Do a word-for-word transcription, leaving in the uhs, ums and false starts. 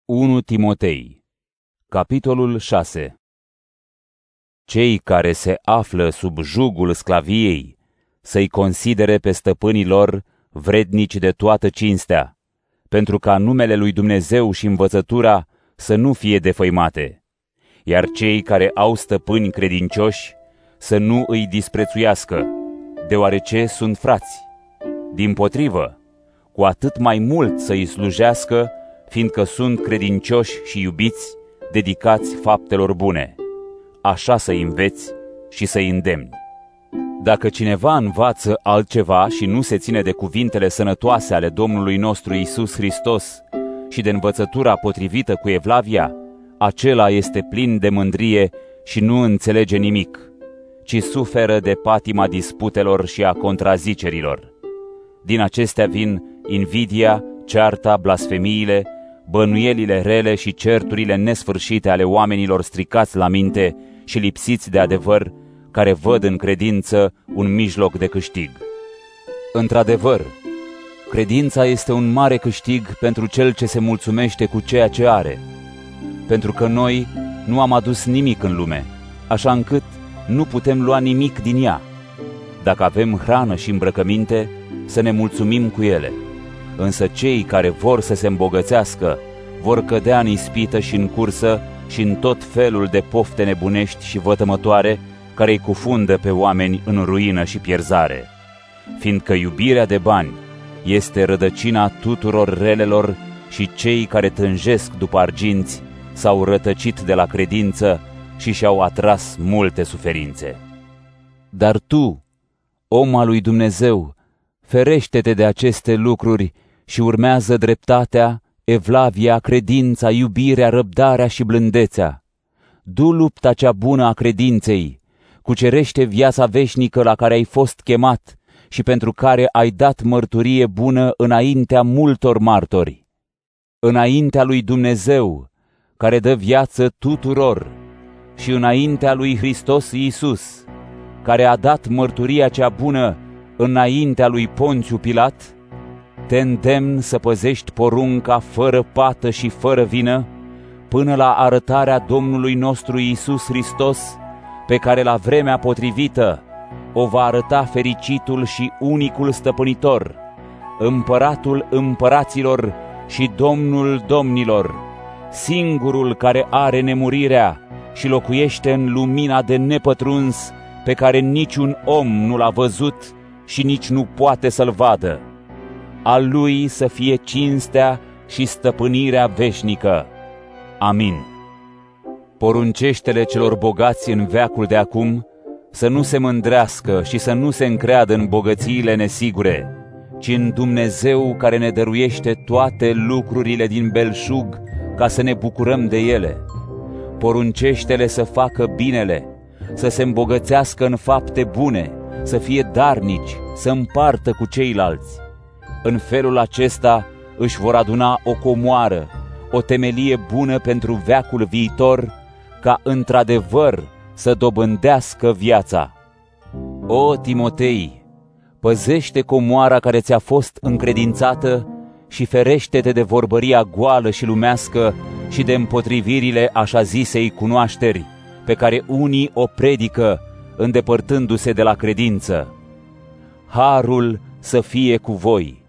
unu Timotei, capitolul șase. Cei care se află sub jugul sclaviei să-i considere pe stăpânii lor vrednici de toată cinstea, pentru ca numele lui Dumnezeu și învățătura să nu fie defăimate, iar cei care au stăpâni credincioși să nu îi disprețuiască, deoarece sunt frați. Dimpotrivă, cu atât mai mult să îi slujească, fiindcă sunt credincioși și iubiți, dedicați faptelor bune. Așa să-i înveți și să-i îndemni. Dacă cineva învață altceva și nu se ține de cuvintele sănătoase ale Domnului nostru Iisus Hristos și de învățătura potrivită cu evlavia, acela este plin de mândrie și nu înțelege nimic, ci suferă de patima disputelor și a contrazicerilor. Din acestea vin invidia, cearta, blasfemiile, bănuielile rele și certurile nesfârșite ale oamenilor stricați la minte și lipsiți de adevăr, care văd în credință un mijloc de câștig. Într-adevăr, credința este un mare câștig pentru cel ce se mulțumește cu ceea ce are, pentru că noi nu am adus nimic în lume, așa încât nu putem lua nimic din ea. Dacă avem hrană și îmbrăcăminte, să ne mulțumim cu ele. Însă cei care vor să se îmbogățească vor cădea în ispită și în cursă și în tot felul de pofte nebunești și vătămătoare care îi cufundă pe oameni în ruină și pierzare. Fiindcă iubirea de bani este rădăcina tuturor relelor și cei care tânjesc după arginți s-au rătăcit de la credință și și-au atras multe suferințe. Dar tu, om al lui Dumnezeu, ferește-te de aceste lucruri și urmează dreptatea, evlavia, credința, iubirea, răbdarea și blândețea. Du lupta cea bună a credinței, cucerește viața veșnică la care ai fost chemat și pentru care ai dat mărturie bună înaintea multor martori. Înaintea lui Dumnezeu, care dă viață tuturor, și înaintea lui Hristos Iisus, care a dat mărturia cea bună înaintea lui Ponțiu Pilat, te îndemn să păzești porunca fără pată și fără vină, până la arătarea Domnului nostru Iisus Hristos, pe care la vremea potrivită o va arăta fericitul și unicul stăpânitor, împăratul împăraților și Domnul domnilor, singurul care are nemurirea și locuiește în lumina de nepătruns, pe care niciun om nu l-a văzut și nici nu poate să-l vadă. Al lui să fie cinstea și stăpânirea veșnică. Amin. Poruncește-le celor bogați în veacul de acum să nu se mândrească și să nu se încreadă în bogățiile nesigure, ci în Dumnezeu care ne dăruiește toate lucrurile din belșug ca să ne bucurăm de ele. Poruncește-le să facă binele, să se îmbogățească în fapte bune, să fie darnici, să împartă cu ceilalți. În felul acesta își vor aduna o comoară, o temelie bună pentru veacul viitor, ca într-adevăr să dobândească viața. O Timotei, păzește comoara care ți-a fost încredințată și ferește-te de vorbăria goală și lumească și de împotrivirile așa zisei cunoașteri, pe care unii o predică, îndepărtându-se de la credință. Harul să fie cu voi!